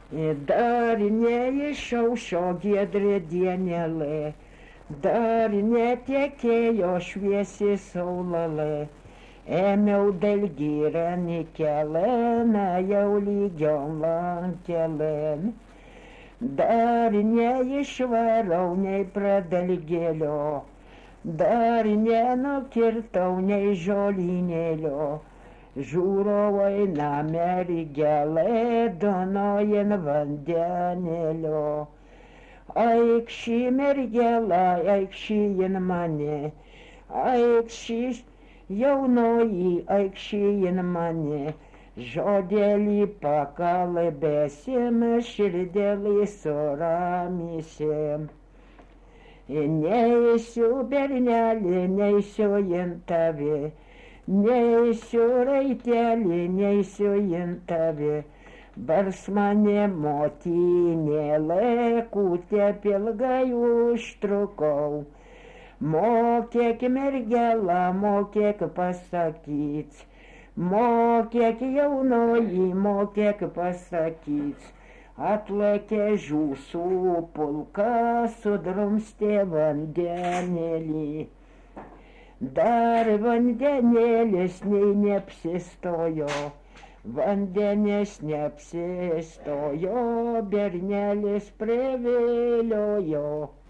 Dar neišaušo giedrė dienelė, dar netekėjo šviesi saulalė. Ėmiau dalgyrą kelią, jau lygiom lankelėm. Dar neišvarau nei pradalgėlio, dar nenukirtau nei žolynėlio. Žiūrau eina mergelė, donojen vandenėlio. Aikšį mergelą, aikšįjin mane, aikšį jaunoji, aikšįjin mane. Žodėlį pakalbėsim, širdelį suramysim. Neisiu bernelį, neisiu in tave, neisiu raitelį, neisiu in tave. Bars mane motinėlė, kūtė pilgai užtrukau. Mokėk mergelą, mokėk pasakyt, mokėk jaunoji, mokėk pasakyt. Atlėkė žūsų pulka, sudrumstė vandenėlį. Dar vandenėlis nei neapsistojo, vandenės neapsistojo, bernelis priviliojo.